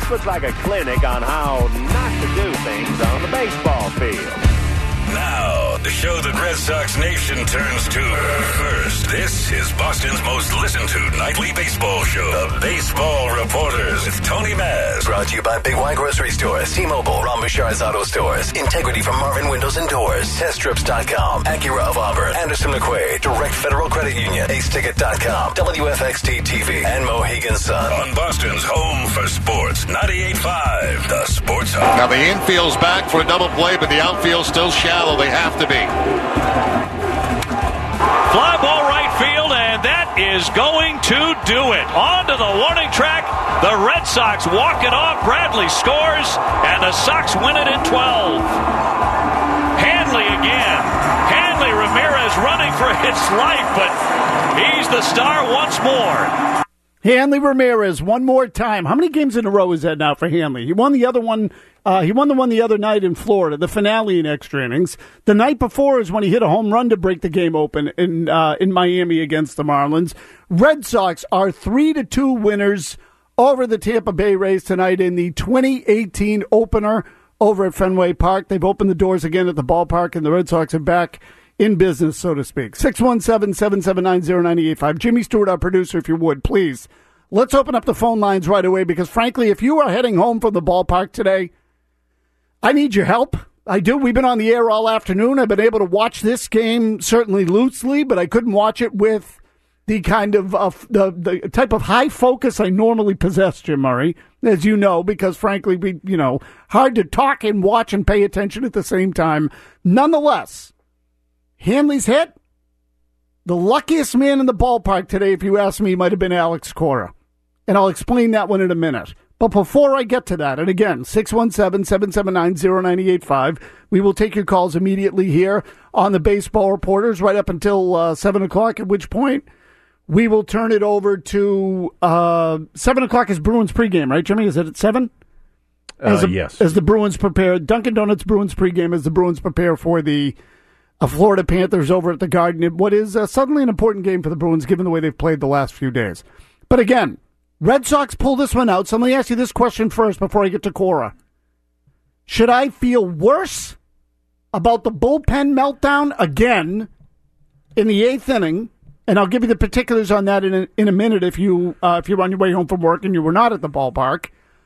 looks like a clinic on how not to do things on the baseball field. Now, the show that Red Sox Nation turns to first. This is Boston's most listened to nightly baseball show, The Baseball Reporters with Tony Maz. Brought to you by Big Y Grocery Stores, T-Mobile, Ron Bouchard's Auto Stores, Integrity from Marvin Windows and Doors, TestTrips.com, Acura of Auburn, Anderson McQuaid, Direct Federal Credit Union, AceTicket.com, WFXT TV, and Mohegan Sun. On Boston's home for sports, 98.5, The Sports Hub. Now the infield's back for a double play, but the outfield's still shallow. They have to be. Fly ball right field, and that is going to do it. On to the warning track. The Red Sox walk it off. Bradley scores, and the Sox win it in 12. Hanley again. Hanley Ramirez running for his life, but he's the star once more. Hanley Ramirez, one more time. How many games in a row is that now for Hanley? He won the other one. He won the one the other night in Florida, the finale in extra innings. The night before is when he hit a home run to break the game open in Miami against the Marlins. Red Sox are 3-2 winners over the Tampa Bay Rays tonight in the 2018 opener over at Fenway Park. They've opened the doors again at the ballpark, and the Red Sox are back in business, so to speak. 617-779-0985. Jimmy Stewart, our producer, if you would, please. Let's open up the phone lines right away because, frankly, if you are heading home from the ballpark today, I need your help. I do. We've been on the air all afternoon. I've been able to watch this game certainly loosely, but I couldn't watch it with the kind of the type of high focus I normally possess, Jim Murray, as you know, because frankly, hard to talk and watch and pay attention at the same time. Nonetheless, Hanley's hit. The luckiest man in the ballpark today, if you ask me, might have been Alex Cora. And I'll explain that one in a minute. But before I get to that, and again, 617-779-0985, we will take your calls immediately here on the Baseball Reporters right up until 7 o'clock, at which point we will turn it over to 7 o'clock is Bruins pregame, right, Jimmy? Is it at 7? Yes. As the Bruins prepare, Dunkin' Donuts Bruins pregame as the Bruins prepare for the Florida Panthers over at the Garden. What is suddenly an important game for the Bruins given the way they've played the last few days. But again, Red Sox pull this one out. So let me ask you this question first before I get to Cora. Should I feel worse about the bullpen meltdown again in the 8th inning? And I'll give you the particulars on that in a minute if you're on your way home from work and you were not at the ballpark.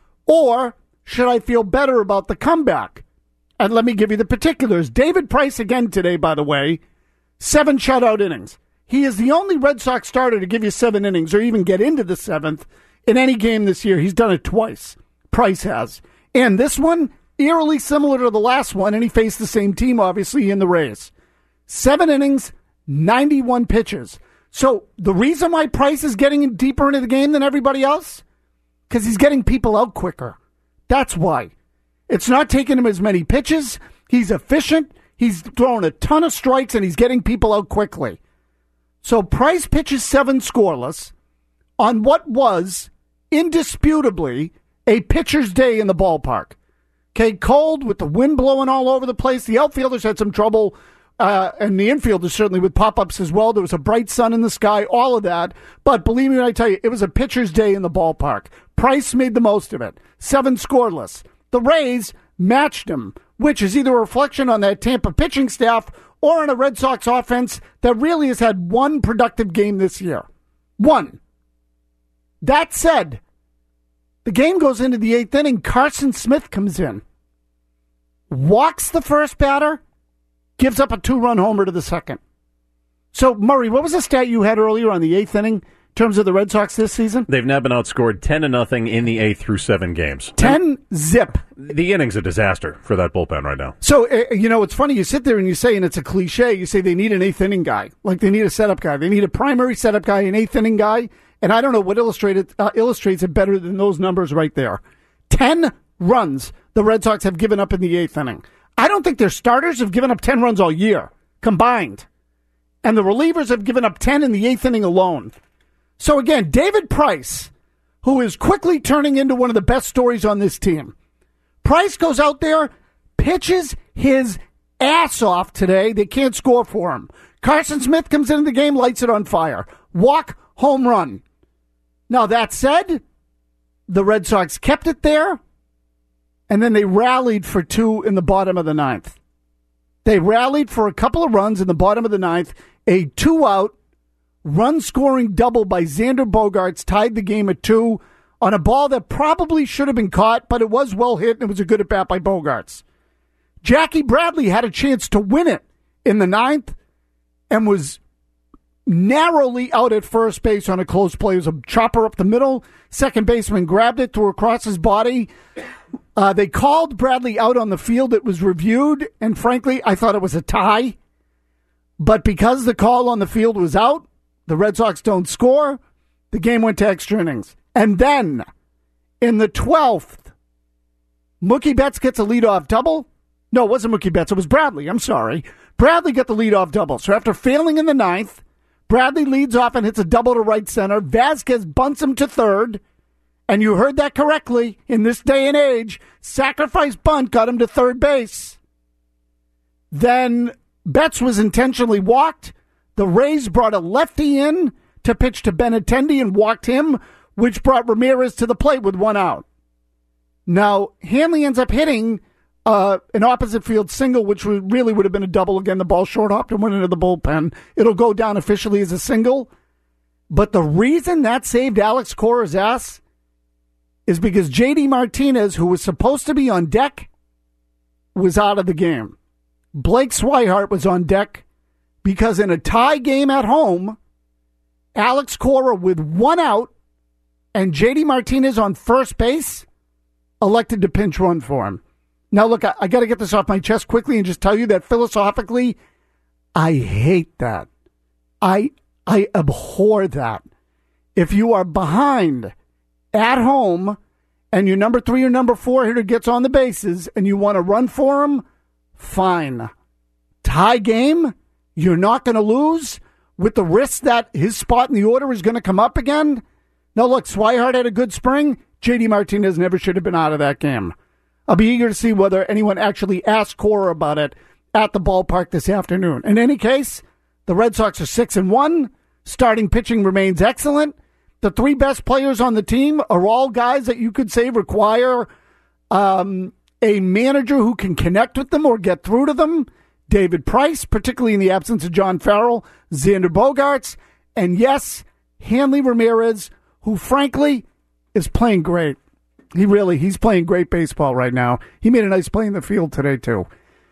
Or should I feel better about the comeback? And let me give you the particulars. David Price again today, by the way, 7 shutout innings. He is the only Red Sox starter to give you 7 innings or even get into the 7th in any game this year. He's done it twice. Price has. And this one, eerily similar to the last one, and he faced the same team, obviously, in the Rays. 7 innings, 91 pitches. So the reason why Price is getting deeper into the game than everybody else? Because he's getting people out quicker. That's why. It's not taking him as many pitches. He's efficient. He's throwing a ton of strikes, and he's getting people out quickly. So Price pitches 7 scoreless on what was indisputably a pitcher's day in the ballpark. Okay, cold with the wind blowing all over the place. The outfielders had some trouble, and the infielders certainly with pop-ups as well. There was a bright sun in the sky, all of that. But believe me when I tell you, it was a pitcher's day in the ballpark. Price made the most of it. 7 scoreless. The Rays matched him, which is either a reflection on that Tampa pitching staff or on a Red Sox offense that really has had one productive game this year. One. That said, the game goes into the 8th inning. Carson Smith comes in, walks the first batter, gives up a 2-run homer to the second. So, Murray, what was the stat you had earlier on the 8th inning in terms of the Red Sox this season? They've now been outscored 10-0 in the 8th through 7 games. 10-zip. The inning's a disaster for that bullpen right now. So, it's funny. You sit there and you say, and it's a cliche, you say they need an 8th inning guy. Like they need a setup guy. They need a primary setup guy, an 8th inning guy. And I don't know what illustrates it better than those numbers right there. 10 runs the Red Sox have given up in the 8th inning. I don't think their starters have given up 10 runs all year, combined. And the relievers have given up 10 in the 8th inning alone. So again, David Price, who is quickly turning into one of the best stories on this team. Price goes out there, pitches his ass off today. They can't score for him. Carson Smith comes into the game, lights it on fire. Walk, home run. Now, that said, the Red Sox kept it there, and then they rallied for 2 in the bottom of the 9th. They rallied for a couple of runs in the bottom of the 9th. A 2-out run-scoring double by Xander Bogaerts tied the game at 2 on a ball that probably should have been caught, but it was well hit, and it was a good at-bat by Bogaerts. Jackie Bradley had a chance to win it in the 9th and was narrowly out at first base on a close play. It was a chopper up the middle. Second baseman grabbed it, threw across his body. They called Bradley out on the field. It was reviewed, and frankly, I thought it was a tie. But because the call on the field was out, the Red Sox don't score. The game went to extra innings. And then, in the 12th, Mookie Betts gets a leadoff double. No, it wasn't Mookie Betts. It was Bradley. I'm sorry. Bradley got the leadoff double. So after failing in the 9th, Bradley leads off and hits a double to right center. Vasquez bunts him to third. And you heard that correctly. In this day and age, sacrifice bunt got him to third base. Then Betts was intentionally walked. The Rays brought a lefty in to pitch to Benintendi and walked him, which brought Ramirez to the plate with 1 out. Now, Hanley ends up hitting an opposite field single, which really would have been a double. Again, the ball short hopped and went into the bullpen. It'll go down officially as a single. But the reason that saved Alex Cora's ass is because J.D. Martinez, who was supposed to be on deck, was out of the game. Blake Swihart was on deck because in a tie game at home, Alex Cora with 1 out and J.D. Martinez on first base elected to pinch run for him. Now, look, I got to get this off my chest quickly and just tell you that philosophically, I hate that. I abhor that. If you are behind at home and your number 3 or number 4 hitter gets on the bases and you want to run for him, fine. Tie game, you're not going to lose with the risk that his spot in the order is going to come up again. Now, look, Swihart had a good spring. J.D. Martinez never should have been out of that game. I'll be eager to see whether anyone actually asked Cora about it at the ballpark this afternoon. In any case, the Red Sox are 6-1. Starting pitching remains excellent. The 3 best players on the team are all guys that you could say require a manager who can connect with them or get through to them. David Price, particularly in the absence of John Farrell, Xander Bogaerts, and yes, Hanley Ramirez, who frankly is playing great. He's playing great baseball right now. He made a nice play in the field today, too.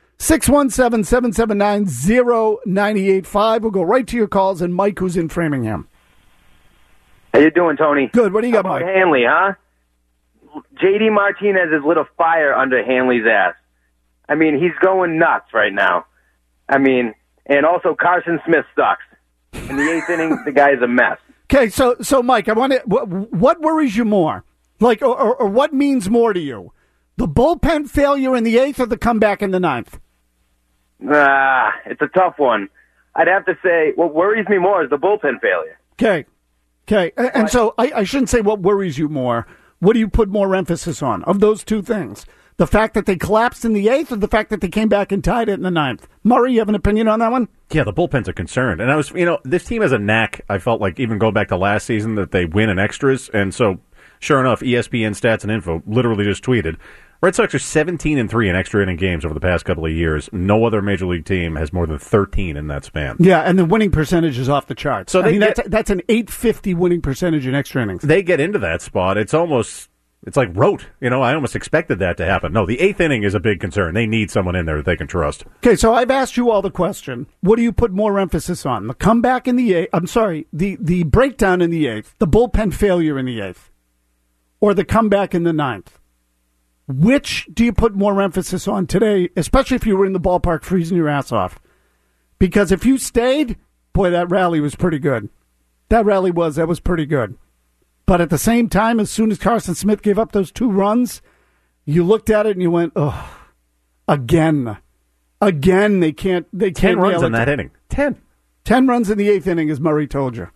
617-779-0985. We'll go right to your calls, and Mike, who's in Framingham. How you doing, Tony? Good. What do you got, Mike? Hanley, huh? J.D. Martinez has lit a fire under Hanley's ass. I mean, he's going nuts right now. I mean, and also Carson Smith sucks. In the 8th inning, the guy's a mess. Okay, so Mike, I want to. What worries you more? Like, or what means more to you? The bullpen failure in the 8th or the comeback in the 9th? It's a tough one. I'd have to say what worries me more is the bullpen failure. Okay. And so I shouldn't say what worries you more. What do you put more emphasis on of those two things? The fact that they collapsed in the 8th or the fact that they came back and tied it in the 9th? Murray, you have an opinion on that one? Yeah, the bullpen's a concern. And this team has a knack, I felt like, even going back to last season, that they win in extras. And so, sure enough, ESPN Stats and Info literally just tweeted, Red Sox are 17-3 in extra inning games over the past couple of years. No other major league team has more than 13 in that span. Yeah, and the winning percentage is off the charts. So that's an .850 winning percentage in extra innings. They get into that spot. It's like rote. I almost expected that to happen. No, the 8th inning is a big concern. They need someone in there that they can trust. Okay, so I've asked you all the question. What do you put more emphasis on? The comeback in the 8th? I'm sorry, the breakdown in the 8th, the bullpen failure in the 8th, or the comeback in the 9th? Which do you put more emphasis on today, especially if you were in the ballpark freezing your ass off? Because if you stayed, boy, that rally was pretty good. That was pretty good. But at the same time, as soon as Carson Smith gave up those 2 runs, you looked at it and you went, oh, again, they can't 10 runs in that inning. 10 runs in the 8th inning, as Murray told you.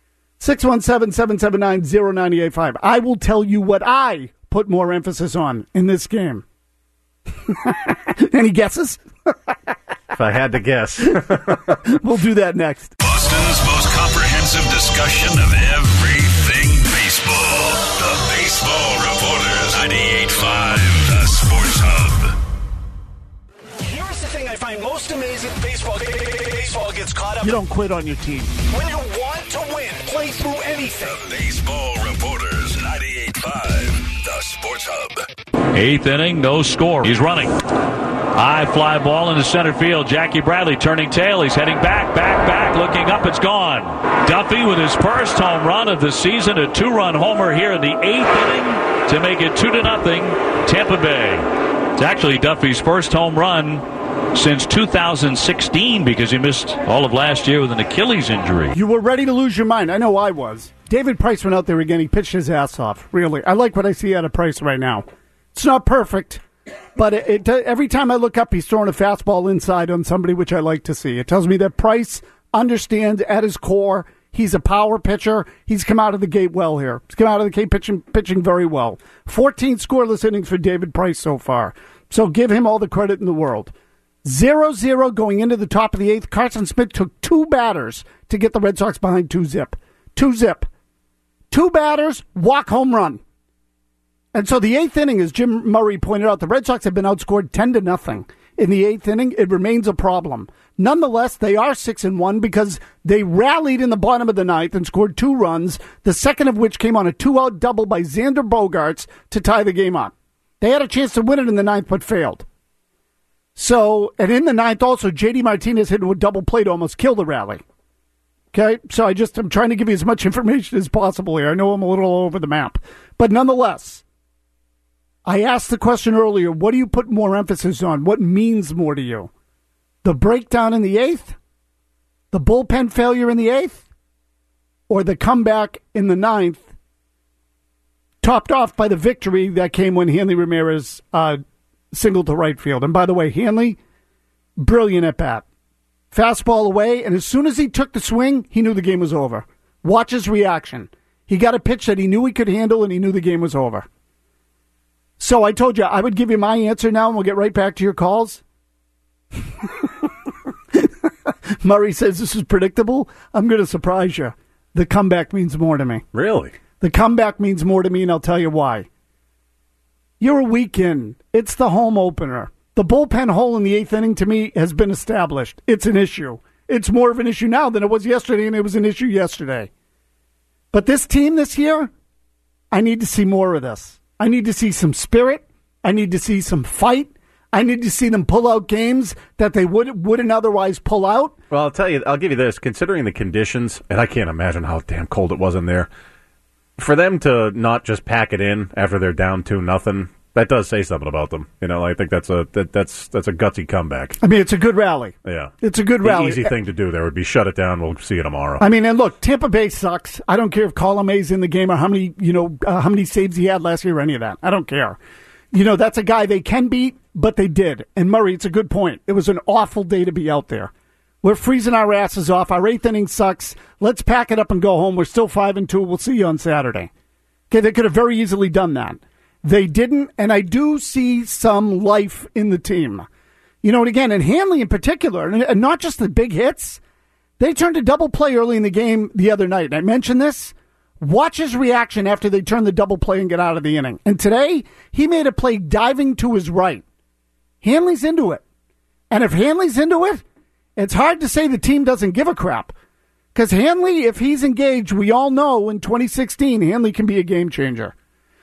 617-779-0985. I will tell you what I put more emphasis on in this game. Any guesses? If I had to guess. We'll do that next. Boston's most comprehensive discussion of everything baseball. The Baseball 98.5, the Sports Hub. Here's the thing I find most amazing. Baseball gets caught up. You don't quit on your team. When you want to win, play through anything. The Baseball Reporters, 98.5, the Sports Hub. Eighth inning, no score. He's running. High fly ball into center field. Jackie Bradley turning tail. He's heading back. Looking up, it's gone. Duffy with his first home run of the season. A 2-run homer here in the 8th inning to make it 2-0 Tampa Bay. It's actually Duffy's first home run since 2016 because he missed all of last year with an Achilles injury. You were ready to lose your mind. I know I was. David Price went out there again. He pitched his ass off, really. I like what I see out of Price right now. It's not perfect, but every time I look up, he's throwing a fastball inside on somebody, which I like to see. It tells me that Price understands at his core he's a power pitcher. He's come out of the gate well here. He's come out of the gate pitching very well. 14 scoreless innings for David Price so far. So give him all the credit in the world. 0-0 going into the top of the 8th. Carson Smith took 2 batters to get the Red Sox behind 2-zip. 2-zip. 2 batters, walk, home run. And so the 8th inning, as Jim Murray pointed out, the Red Sox have been outscored 10-0. In the 8th inning, it remains a problem. Nonetheless, they are 6-1 because they rallied in the bottom of the 9th and scored 2 runs, the second of which came on a 2-out double by Xander Bogaerts to tie the game up. They had a chance to win it in the 9th, but failed. So, and in the 9th also, J.D. Martinez hit a double play to almost kill the rally. Okay, so I'm trying to give you as much information as possible here. I know I'm a little over the map. But nonetheless, I asked the question earlier, what do you put more emphasis on? What means more to you? The breakdown in the 8th? The bullpen failure in the 8th? Or the comeback in the 9th, topped off by the victory that came when Hanley Ramirez singled to right field? And by the way, Hanley, brilliant at bat. Fastball away, and as soon as he took the swing, he knew the game was over. Watch his reaction. He got a pitch that he knew he could handle, and he knew the game was over. So I told you I would give you my answer now, and we'll get right back to your calls. Murray says this is predictable. I'm going to surprise you. The comeback means more to me. Really? The comeback means more to me, and I'll tell you why. You're a week in. It's the home opener. The bullpen hole in the 8th inning, to me, has been established. It's an issue. It's more of an issue now than it was yesterday, and it was an issue yesterday. But this team this year, I need to see more of this. I need to see some spirit. I need to see some fight. I need to see them pull out games that they wouldn't otherwise pull out. Well, I'll give you this. Considering the conditions, and I can't imagine how damn cold it was in there, for them to not just pack it in after they're down 2-0, that does say something about them. You know, I think that's a gutsy comeback. I mean, it's a good rally. Yeah. It's a good rally. The easy thing to do there would be shut it down. We'll see you tomorrow. I mean, and look, Tampa Bay sucks. I don't care if Colomé's in the game or how many saves he had last year or any of that. I don't care. You know, that's a guy they can beat, but they did. And Murray, it's a good point. It was an awful day to be out there. We're freezing our asses off. Our 8th inning sucks. Let's pack it up and go home. We're still 5-2. We'll see you on Saturday. Okay, they could have very easily done that. They didn't, and I do see some life in the team. You know, and again, and Hanley in particular, and not just the big hits, they turned a double play early in the game the other night. And I mentioned this. Watch his reaction after they turn the double play and get out of the inning. And today, he made a play diving to his right. Hanley's into it. And if Hanley's into it, it's hard to say the team doesn't give a crap. Because Hanley, if he's engaged, we all know in 2016, Hanley can be a game changer.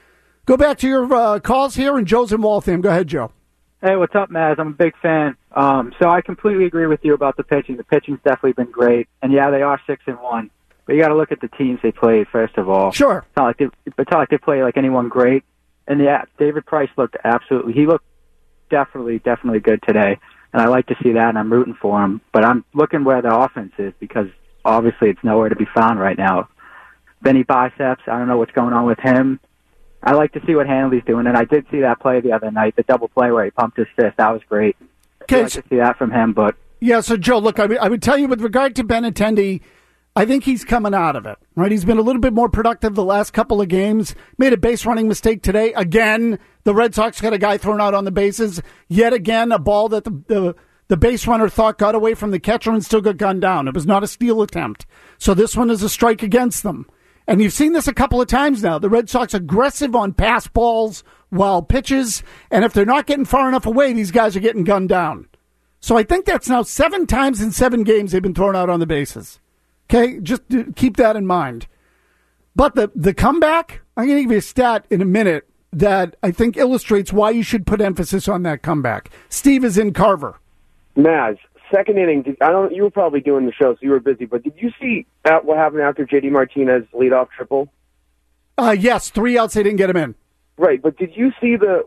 Go back to your calls here, and Joe's in Waltham. Go ahead, Joe. Hey, what's up, Maz? I'm a big fan. So I completely agree with you about the pitching. The pitching's definitely been great. And, yeah, they are 6-1. But you got to look at the teams they played, first of all. Sure. It's not like they play like anyone great. And, yeah, David Price looked he looked definitely good today. And I like to see that, and I'm rooting for him. But I'm looking where the offense is because, obviously, it's nowhere to be found right now. Benny Biceps, I don't know what's going on with him. I like to see what Hanley's doing, and I did see that play the other night, the double play where he pumped his fist. That was great. I'd like to see that from him. But yeah, so, Joe, look, I would tell you with regard to Benintendi, I think he's coming out of it, right? He's been a little bit more productive the last couple of games. Made a base running mistake today. Again, the Red Sox got a guy thrown out on the bases. Yet again, a ball that the base runner thought got away from the catcher and still got gunned down. It was not a steal attempt. So this one is a strike against them. And you've seen this a couple of times now. The Red Sox aggressive on pass balls, wild pitches, and if they're not getting far enough away, these guys are getting gunned down. So I think that's now 7 times in 7 games they've been thrown out on the bases. Okay, just keep that in mind. But the comeback, I'm going to give you a stat in a minute that I think illustrates why you should put emphasis on that comeback. Steve is in Carver. Maz, second inning, you were probably doing the show, so you were busy, but did you see what happened after J.D. Martinez leadoff triple? Yes, 3 outs, they didn't get him in. Right, but did you see the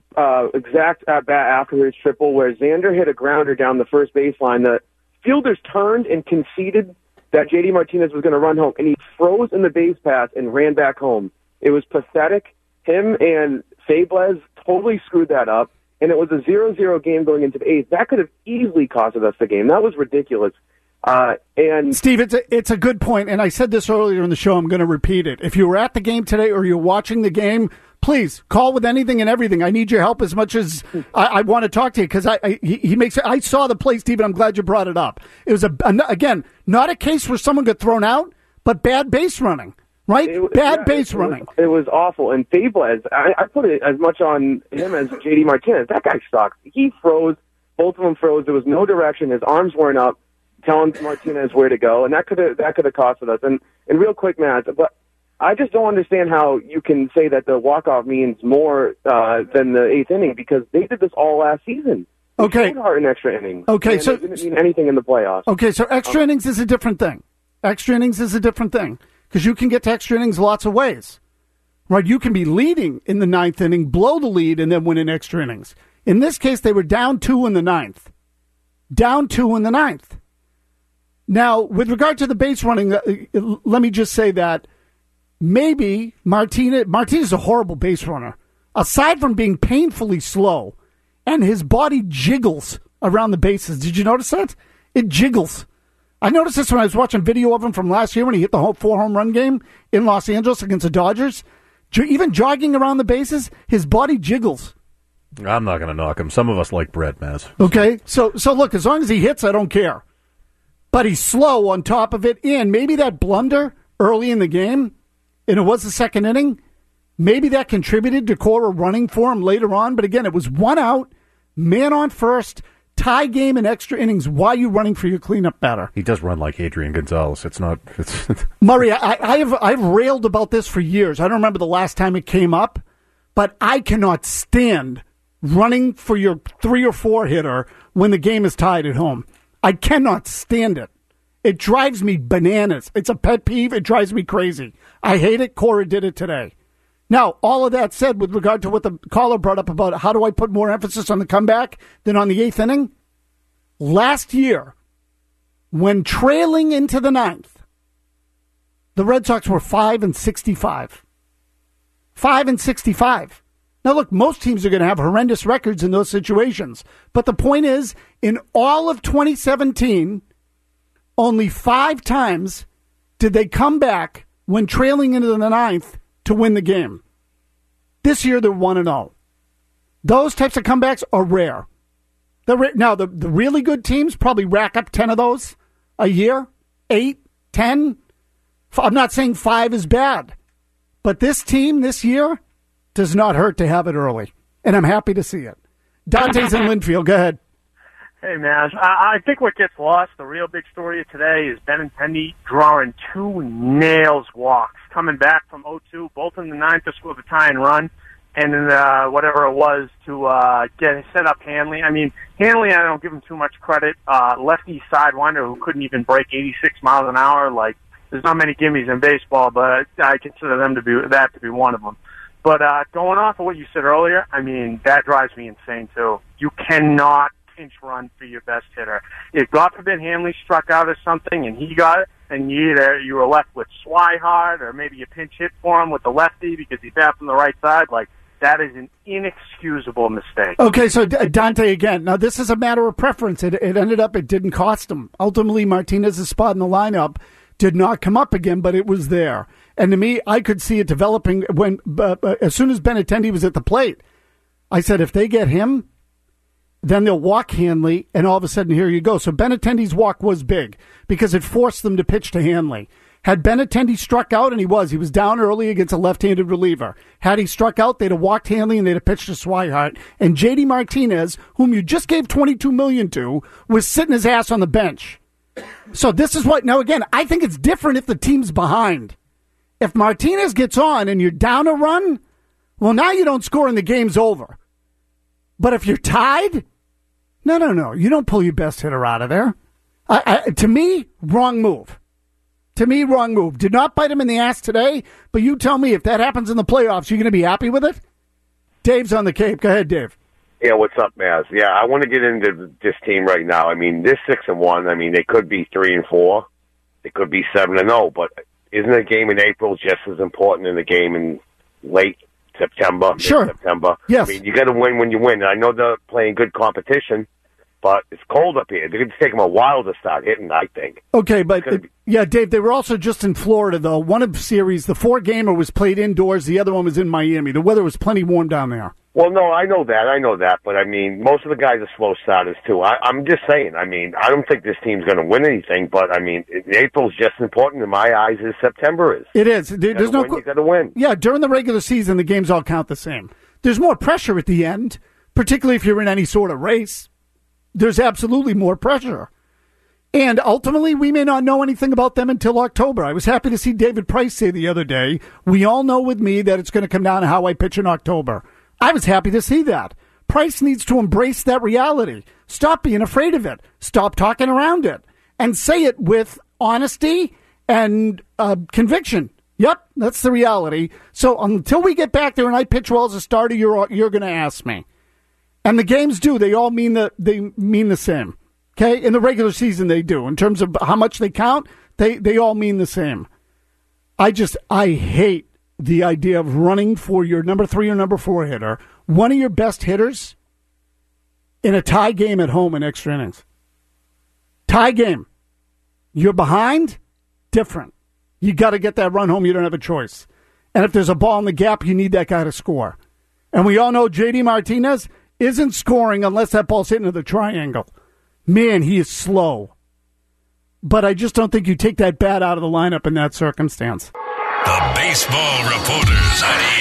exact at-bat after his triple where Xander hit a grounder down the first baseline? The fielders turned and conceded that J.D. Martinez was going to run home, and he froze in the base path and ran back home. It was pathetic. Him and Fables totally screwed that up, and it was a 0-0 game going into the 8th. That could have easily costed us the game. That was ridiculous. And Steve, it's a good point, and I said this earlier in the show. I'm going to repeat it. If you were at the game today or you're watching the game, please call with anything and everything. I need your help as much as I want to talk to you because he makes it. I saw the play, Steve, and I'm glad you brought it up. It was again not a case where someone got thrown out, but bad base running. Right? Base running. It was awful. And Fables, I put it as much on him as J.D. Martinez. That guy sucks. He froze. Both of them froze. There was no direction. His arms weren't up, telling Martinez where to go, and that could have costed us. And real quick, Matt, but I just don't understand how you can say that the walk-off means more than the 8th inning because they did this all last season. Okay. Hard in extra innings. Okay, so it didn't mean anything in the playoffs. Okay, so extra innings is a different thing. Extra innings is a different thing. Because you can get to extra innings lots of ways, right? You can be leading in the 9th inning, blow the lead, and then win in extra innings. In this case, they were down 2 in the 9th. Down 2 in the 9th. Now, with regard to the base running, let me just say that maybe Martinez is a horrible base runner. Aside from being painfully slow, and his body jiggles around the bases. Did you notice that? It jiggles. I noticed this when I was watching video of him from last year when he hit the 4-home run game in Los Angeles against the Dodgers. Even jogging around the bases, his body jiggles. I'm not going to knock him. Some of us like Brett, Maz. Okay, so look, as long as he hits, I don't care. But he's slow on top of it, and maybe that blunder early in the game, and it was the second inning, maybe that contributed to Cora running for him later on. But again, it was 1 out, man on first, tie game and extra innings. Why are you running for your cleanup batter? He does run like Adrian Gonzalez. It's Murray, I've railed about this for years. I don't remember the last time it came up, but I cannot stand running for your 3 or 4 hitter when the game is tied at home. I cannot stand it. It drives me bananas. It's a pet peeve. It drives me crazy. I hate it. Cora did it today. Now, all of that said, with regard to what the caller brought up about how do I put more emphasis on the comeback than on the 8th inning? Last year, when trailing into the 9th, the Red Sox were 5-65. 5-65. Now, look, most teams are going to have horrendous records in those situations. But the point is, in all of 2017, only 5 times did they come back when trailing into the 9th to win the game. This year, they're 1-0. Those types of comebacks are rare. Now, the really good teams probably rack up 10 of those a year, 8, 10. I'm not saying 5 is bad. But this team this year does not hurt to have it early. And I'm happy to see it. Dante's in Linfield. Go ahead. Hey, man. I think what gets lost, the real big story of today, is Benintendi drawing 2 nails walks, coming back from 0-2, both in the 9th to score the tying run, and then whatever it was to set up Hanley. I mean, Hanley, I don't give him too much credit. Lefty sidewinder who couldn't even break 86 miles an hour. Like, there's not many gimmies in baseball, but I consider them to be one of them. But going off of what you said earlier, I mean, that drives me insane, too. You cannot pinch run for your best hitter. If, God forbid, Hanley struck out or something and he got it, and you were left with Swihart or maybe a pinch hit for him with the lefty because he bat from the right side, like, that is an inexcusable mistake. Okay, so Dante again. Now, this is a matter of preference. It ended up, it didn't cost him. Ultimately, Martinez's spot in the lineup did not come up again, but it was there. And to me, I could see it developing when as soon as Benintendi was at the plate. I said, if they get him, then they'll walk Hanley, and all of a sudden, here you go. So Benintendi's walk was big because it forced them to pitch to Hanley. Had Benintendi struck out, and he was down early against a left-handed reliever. Had he struck out, they'd have walked Hanley and they'd have pitched to Swihart. And J.D. Martinez, whom you just gave $22 million to, was sitting his ass on the bench. So this is what, now again, I think it's different if the team's behind. If Martinez gets on and you're down a run, well, now you don't score and the game's over. But if you're tied, no, you don't pull your best hitter out of there. To me, wrong move. Did not bite him in the ass today, but you tell me if that happens in the playoffs, you're going to be happy with it? Dave's on the Cape. Go ahead, Dave. Yeah, what's up, Maz? Yeah, I want to get into this team right now. I mean, they're 6-1. I mean, they could be 3-4. They could be 7-0. But isn't a game in April just as important in a game in late September, mid-September? Yes. I mean, you got to win when you win. And I know they're playing good competition, but it's cold up here. It's going to take them a while to start hitting, I think. Okay, but yeah, Dave, they were also just in Florida, though. One of the series, the 4-gamer was played indoors. The other one was in Miami. The weather was plenty warm down there. Well, no, I know that, but I mean, most of the guys are slow starters too. I'm just saying, I mean, I don't think this team's going to win anything, but I mean, April's just important in my eyes as September is. It is. You got to win. Yeah, during the regular season, the games all count the same. There's more pressure at the end, particularly if you're in any sort of race. There's absolutely more pressure. And ultimately, we may not know anything about them until October. I was happy to see David Price say the other day, we all know with me that it's going to come down to how I pitch in October. I was happy to see that. Price needs to embrace that reality. Stop being afraid of it. Stop talking around it. And say it with honesty and conviction. Yep, that's the reality. So until we get back there and I pitch well as a starter, you're going to ask me. And the games do. They all mean the same. Okay? In the regular season, they do. In terms of how much they count, they all mean the same. I hate the idea of running for your number 3 or number 4 hitter, one of your best hitters, in a tie game at home in extra innings. Tie game. You're behind, different. You got to get that run home. You don't have a choice. And if there's a ball in the gap, you need that guy to score. And we all know J.D. Martinez isn't scoring unless that ball's hitting to the triangle. Man, he is slow. But I just don't think you take that bat out of the lineup in that circumstance. The Baseball Reporters,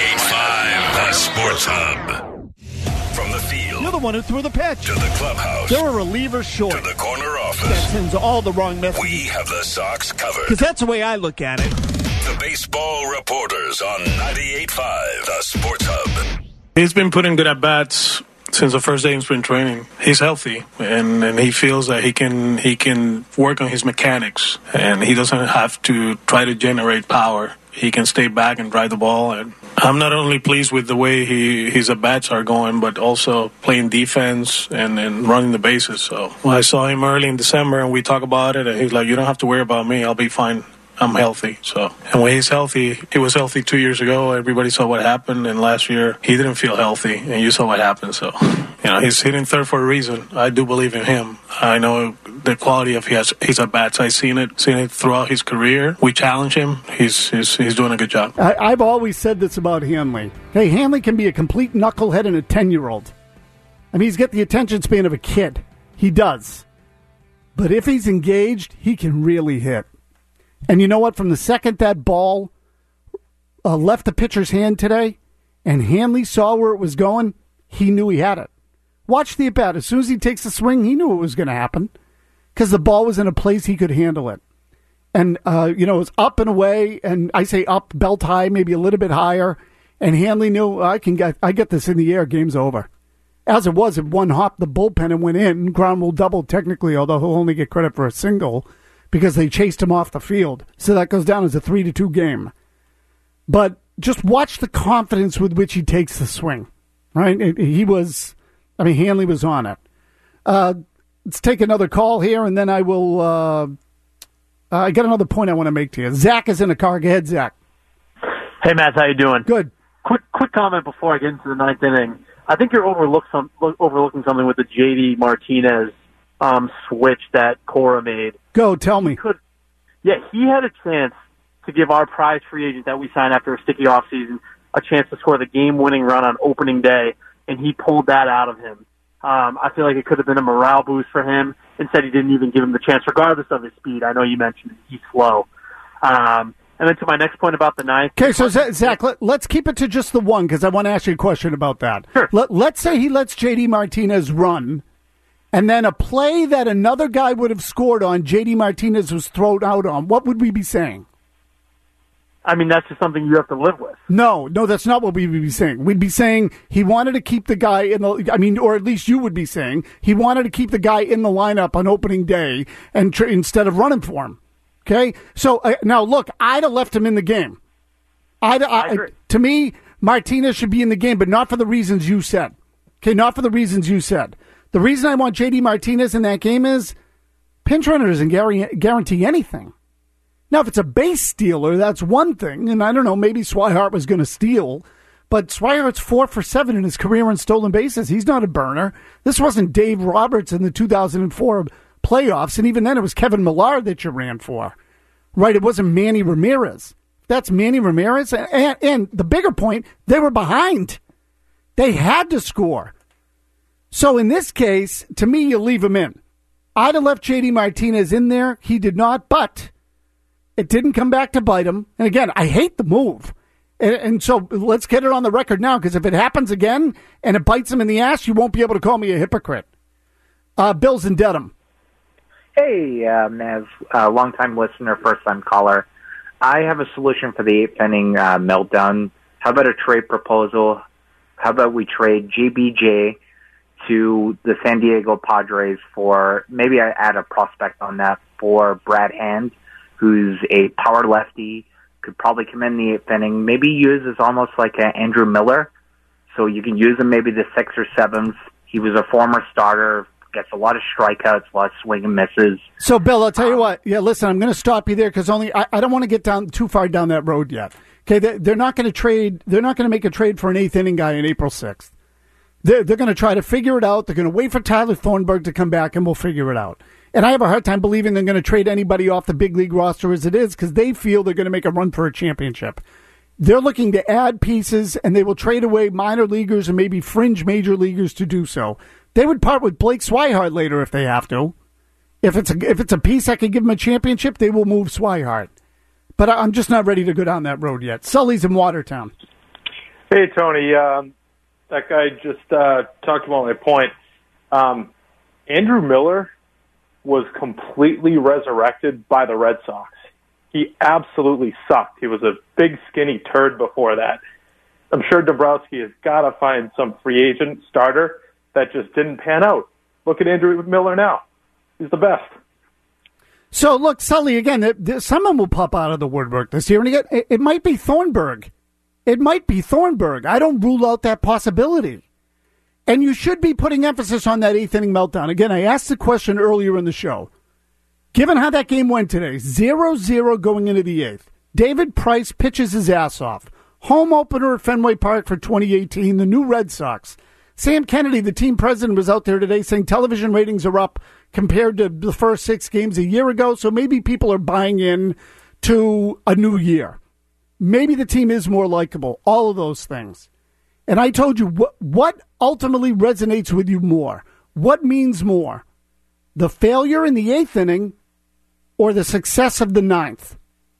98.5, the Sports Hub. From the field. You're the one who threw the pitch. To the clubhouse. They're a reliever short. To the corner office. That sends all the wrong messages. We have the Sox covered. Because that's the way I look at it. The Baseball Reporters on 98.5, the Sports Hub. He's been putting good at-bats since the first day in spring training. He's healthy, and he feels that he can work on his mechanics, and he doesn't have to try to generate power. He can stay back and drive the ball. And I'm not only pleased with the way his at-bats are going, but also playing defense and running the bases. So I saw him early in December, and we talked about it, and he's like, you don't have to worry about me. I'll be fine. I'm healthy. So, and when he's healthy, he was healthy 2 years ago. Everybody saw what happened. And last year, he didn't feel healthy. And you saw what happened. So, he's hitting third for a reason. I do believe in him. I know the quality of his at-bats. I've seen it throughout his career. We challenge him. He's doing a good job. I've always said this about Hanley. Hey, Hanley can be a complete knucklehead and a 10-year-old. I mean, he's got the attention span of a kid. He does. But if he's engaged, he can really hit. And you know what? From the second that ball left the pitcher's hand today and Hanley saw where it was going, he knew he had it. Watch the at-bat. As soon as he takes the swing, he knew it was going to happen because the ball was in a place he could handle it. And, it was up and away, and I say up, belt high, maybe a little bit higher. And Hanley knew, I get this in the air, game's over. As it was, it one hopped the bullpen and went in. Ground rule double technically, although he'll only get credit for a single, because they chased him off the field. So that goes down as a 3-2 game. But just watch the confidence with which he takes the swing, right? Hanley was on it. Let's take another call here, and then I will, I got another point I want to make to you. Zach is in the car. Go ahead, Zach. Hey, Matt, how you doing? Good. Quick comment before I get into the ninth inning. I think you're overlooking something with the J.D. Martinez switch that Cora made. Go, tell me. He had a chance to give our prize free agent that we signed after a sticky offseason a chance to score the game-winning run on opening day, and he pulled that out of him. I feel like it could have been a morale boost for him. Instead, he didn't even give him the chance, regardless of his speed. I know you mentioned he's slow. And then to my next point about the ninth. Okay, so Zach, let's keep it to just the one because I want to ask you a question about that. Sure. Let's say he lets J.D. Martinez run, and then a play that another guy would have scored on, J.D. Martinez was thrown out on. What would we be saying? I mean, that's just something you have to live with. No, that's not what we would be saying. We'd be saying he wanted to keep the guy in the, or at least you would be saying, he wanted to keep the guy in the lineup on opening day and instead of running for him. Okay? So, now look, I'd have left him in the game. I agree. To me, Martinez should be in the game, but not for the reasons you said. Okay, not for the reasons you said. The reason I want J.D. Martinez in that game is pinch runner doesn't guarantee anything. Now, if it's a base stealer, that's one thing. And I don't know, maybe Swihart was going to steal. But Swihart's 4 for 7 in his career in stolen bases. He's not a burner. This wasn't Dave Roberts in the 2004 playoffs. And even then, it was Kevin Millard that you ran for. Right? It wasn't Manny Ramirez. That's Manny Ramirez. And the bigger point, they were behind. They had to score. So in this case, to me, you leave him in. I'd have left J.D. Martinez in there. He did not, but it didn't come back to bite him. And again, I hate the move. And so let's get it on the record now, because if it happens again and it bites him in the ass, you won't be able to call me a hypocrite. Bill's in Dedham. Hey, Naz, long-time listener, first-time caller. I have a solution for the eighth-inning meltdown. How about a trade proposal? How about we trade JBJ to the San Diego Padres for, maybe I add a prospect on that, for Brad Hand, who's a power lefty, could probably come in the eighth inning, maybe use as almost like an Andrew Miller, so you can use him maybe the 6th or 7th. He was a former starter, gets a lot of strikeouts, a lot of swing and misses. So, Bill, I'll tell you what. Yeah, listen, I'm going to stop you there because I don't want to get down too far down that road yet. Okay, they're not going to trade. They're not going to make a trade for an 8th inning guy on April 6th. They're going to try to figure it out. They're going to wait for Tyler Thornburg to come back, and we'll figure it out. And I have a hard time believing they're going to trade anybody off the big league roster as it is because they feel they're going to make a run for a championship. They're looking to add pieces, and they will trade away minor leaguers and maybe fringe major leaguers to do so. They would part with Blake Swihart later if they have to. If it's a piece that could give them a championship, they will move Swihart. But I'm just not ready to go down that road yet. Sully's in Watertown. Hey, Tony. That guy just talked about my point. Andrew Miller was completely resurrected by the Red Sox. He absolutely sucked. He was a big, skinny turd before that. I'm sure Dombrowski has got to find some free agent starter that just didn't pan out. Look at Andrew Miller now. He's the best. So, look, Sully, again, someone will pop out of the woodwork this year. And again, it might be Thornburg. It might be Thornburg. I don't rule out that possibility. And you should be putting emphasis on that 8th inning meltdown. Again, I asked the question earlier in the show. Given how that game went today, 0-0 going into the 8th, David Price pitches his ass off. Home opener at Fenway Park for 2018, the new Red Sox. Sam Kennedy, the team president, was out there today saying television ratings are up compared to the first 6 games a year ago, so maybe people are buying in to a new year. Maybe the team is more likable, all of those things. And I told you, what ultimately resonates with you more? What means more? The failure in the 8th inning or the success of the 9th?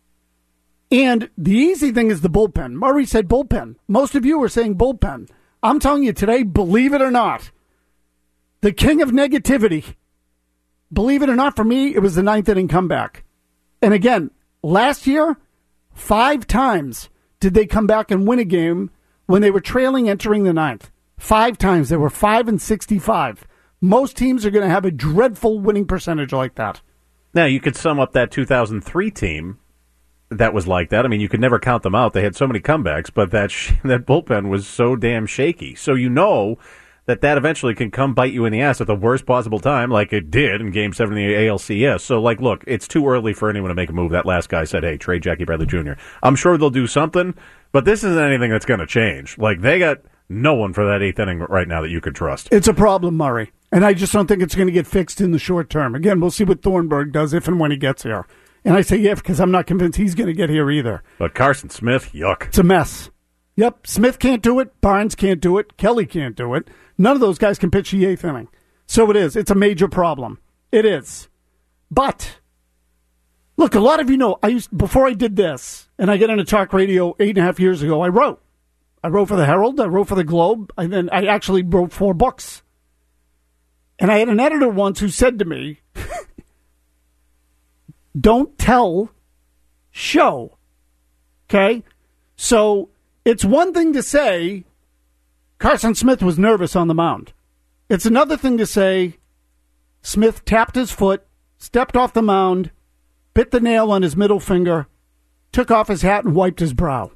And the easy thing is the bullpen. Murray said bullpen. Most of you are saying bullpen. I'm telling you today, believe it or not, the king of negativity, believe it or not, for me, it was the 9th inning comeback. And again, last year, 5 times did they come back and win a game when they were trailing entering the 9th. 5 times. They were 5-65. Most teams are going to have a dreadful winning percentage like that. Now, you could sum up that 2003 team that was like that. I mean, you could never count them out. They had so many comebacks, but that bullpen was so damn shaky. So you know that eventually can come bite you in the ass at the worst possible time, like it did in Game 7 of the ALCS. So, look, it's too early for anyone to make a move. That last guy said, hey, trade Jackie Bradley Jr. I'm sure they'll do something, but this isn't anything that's going to change. They got no one for that 8th inning right now that you could trust. It's a problem, Murray, and I just don't think it's going to get fixed in the short term. Again, we'll see what Thornburg does if and when he gets here. And I say if because I'm not convinced he's going to get here either. But Carson Smith, yuck. It's a mess. Yep, Smith can't do it. Barnes can't do it. Kelly can't do it. None of those guys can pitch the 8th inning. So it is. It's a major problem. It is. But Look, a lot of you know, before I did this, and I got into talk radio 8.5 years ago, I wrote. I wrote for the Herald, I wrote for the Globe, and then I actually wrote 4 books. And I had an editor once who said to me, don't tell, show. Okay? So it's one thing to say Carson Smith was nervous on the mound. It's another thing to say Smith tapped his foot, stepped off the mound, bit the nail on his middle finger, took off his hat and wiped his brow.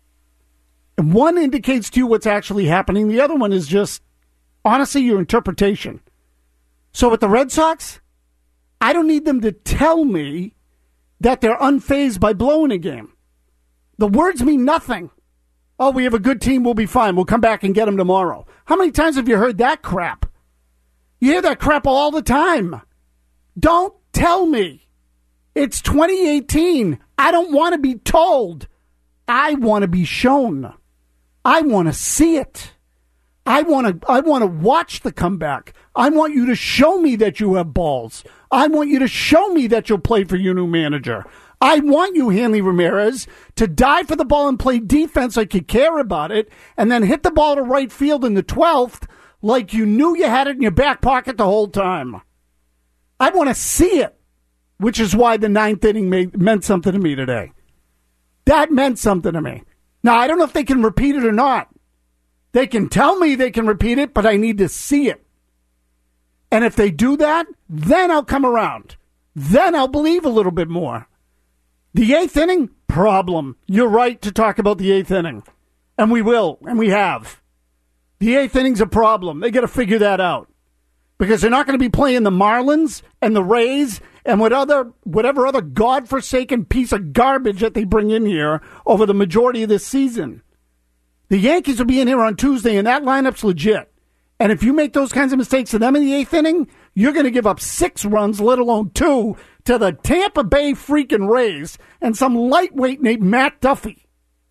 And one indicates to you what's actually happening. The other one is just, honestly, your interpretation. So with the Red Sox, I don't need them to tell me that they're unfazed by blowing a game. The words mean nothing. Oh, we have a good team, we'll be fine. We'll come back and get them tomorrow. How many times have you heard that crap? You hear that crap all the time. Don't tell me. It's 2018. I don't want to be told. I want to be shown. I want to see it. I want to watch the comeback. I want you to show me that you have balls. I want you to show me that you'll play for your new manager. I want you, Hanley Ramirez, to die for the ball and play defense like you care about it, and then hit the ball to right field in the 12th like you knew you had it in your back pocket the whole time. I want to see it, which is why the 9th inning meant something to me today. That meant something to me. Now, I don't know if they can repeat it or not. They can tell me they can repeat it, but I need to see it. And if they do that, then I'll come around. Then I'll believe a little bit more. The 8th inning, problem. You're right to talk about the 8th inning. And we will, and we have. The 8th inning's a problem. They got to figure that out. Because they're not going to be playing the Marlins and the Rays and whatever other godforsaken piece of garbage that they bring in here over the majority of this season. The Yankees will be in here on Tuesday, and that lineup's legit. And if you make those kinds of mistakes to them in the 8th inning, you're going to give up 6 runs, let alone 2, to the Tampa Bay freaking Rays and some lightweight named Matt Duffy.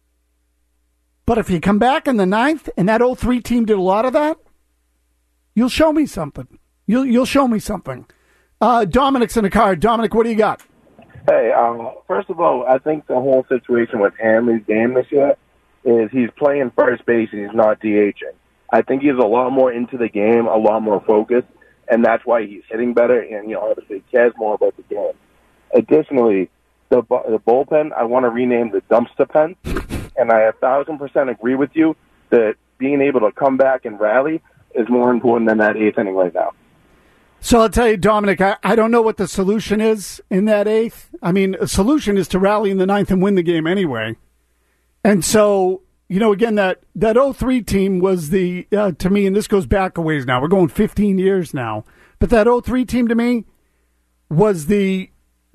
But if you come back in the 9th, and that 0-3 team did a lot of that, you'll show me something. You'll show me something. Dominic's in the car. Dominic, what do you got? Hey, first of all, I think the whole situation with Hanley's game this year is he's playing first base and he's not DHing. I think he's a lot more into the game, a lot more focused, and that's why he's hitting better and, obviously cares more about the game. Additionally, the bullpen, I want to rename the dumpster pen, and I 1,000% agree with you that being able to come back and rally is more important than that 8th inning right now. So I'll tell you, Dominic, I don't know what the solution is in that 8th. I mean, a solution is to rally in the 9th and win the game anyway. And so, again, that 0-3 team was to me, and this goes back a ways now. We're going 15 years now. But that 0-3 team to me was the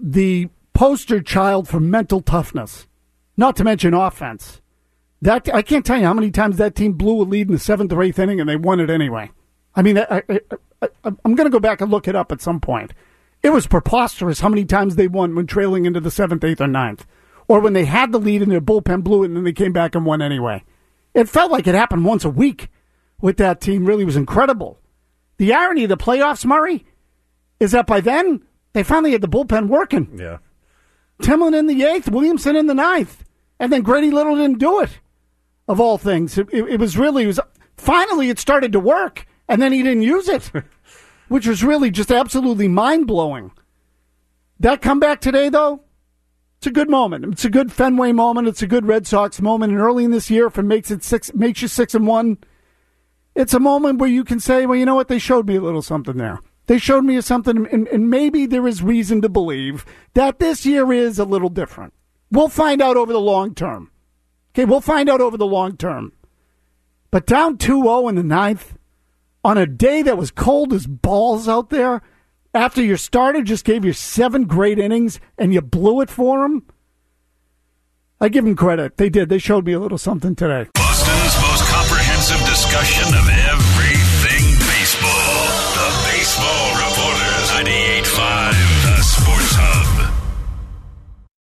poster child for mental toughness, not to mention offense. That I can't tell you how many times that team blew a lead in the 7th or 8th inning and they won it anyway. I mean, I'm going to go back and look it up at some point. It was preposterous how many times they won when trailing into the 7th, 8th, or 9th. Or when they had the lead and their bullpen blew it and then they came back and won anyway. It felt like it happened once a week with that team. Really was incredible. The irony of the playoffs, Murray, is that by then they finally had the bullpen working. Yeah. Timlin in the 8th, Williamson in the 9th. And then Grady Little didn't do it, of all things. It was finally it started to work. And then he didn't use it, which was really just absolutely mind-blowing. That comeback today, though, it's a good moment. It's a good Fenway moment. It's a good Red Sox moment. And early in this year, if it makes you 6-1, it's a moment where you can say, well, you know what? They showed me a little something there. They showed me something, and maybe there is reason to believe that this year is a little different. We'll find out over the long term. Okay, we'll find out over the long term. But down 2-0 in the 9th, on a day that was cold as balls out there, after your starter just gave you 7 great innings and you blew it for them, I give them credit. They did. They showed me a little something today. Boston's most comprehensive discussion of every